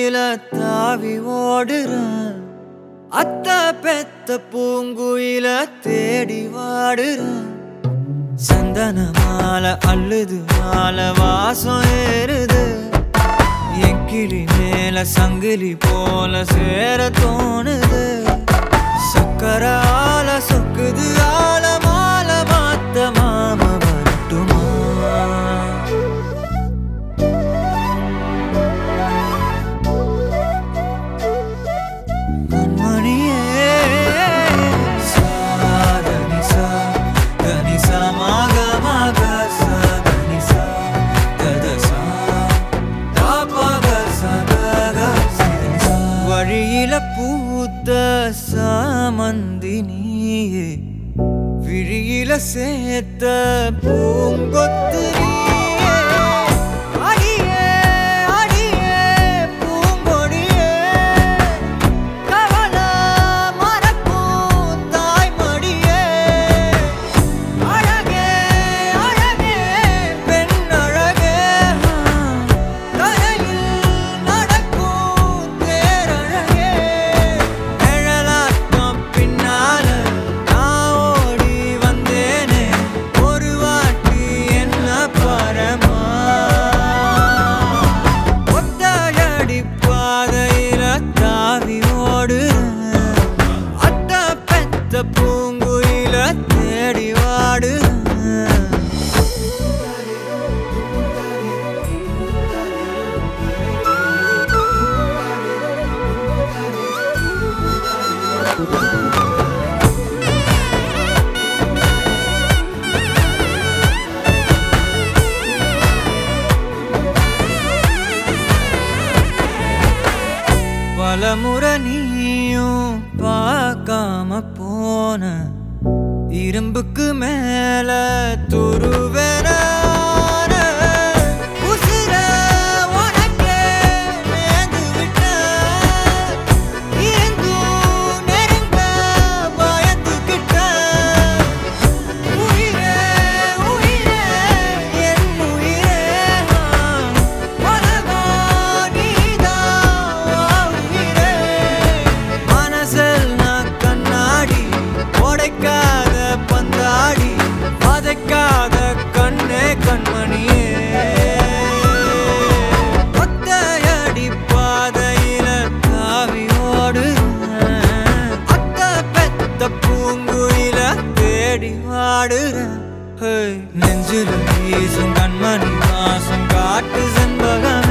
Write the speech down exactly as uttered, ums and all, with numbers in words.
பூங்குயில தாவி ஓடுறேன். அத்த பெத்த பூங்குயில தேடி வாடுறேன். சந்தன மாலை அள்ளுது மாலை வாசம் ஏறுது. என் கிளி மேல சங்கிலி போல சேர தோணுது. சக்கர ஆல சொக்குது ஆல மால மாத்த மாம வரட்டுமா? கண்மணியே சாதனி சா தனி சா மாக மாக சா தனி சா தத சா தாபக சதக சிதனி சா. வழியில பூத்த சாமந்தி நீயே, விழியில சேர்த்த பூங்கொத்து நீயே. அடியே அடியே பூங்கொடியே, கவல மறக்கும் தாய்மடியே. அழகே அழகே பெண் அழகே, கரையில் நடக்கும் தேரழகே. நிழலாட்டம் பின்னால நான் ஓடி வந்தேனே, ஒரு வாட்டி என்ன பரமா. ஒத்தையடி பாதையில தாவி ஓடுறேன். அத்த பெத்த பூங்குயில தேடி வாடுறேன். பலமுறை நீயும் பார்க்காம போன, இரும்புக்கு மேல துருவென உசிர உனக்கே நேர்ந்து விட்டேன். இருந்தும் நெருங்க பயந்துகிட்டேன். உயிரே உயிரே என் உயிரே, உலகம் நீதான் உயிரே. மனசில் நான் கண்ணாடி உடைக்காத பந்தாடி, வதைக்காத கண்ணே கண்மணியே. ஒத்தையடி பாதையில தாவி ஓடுறேன். அத்த பெத்த பூங்குயில தேடி வாடுறேன். நெஞ்சில வீசும் கண்மணி வாசம் காட்டு செண்பகம்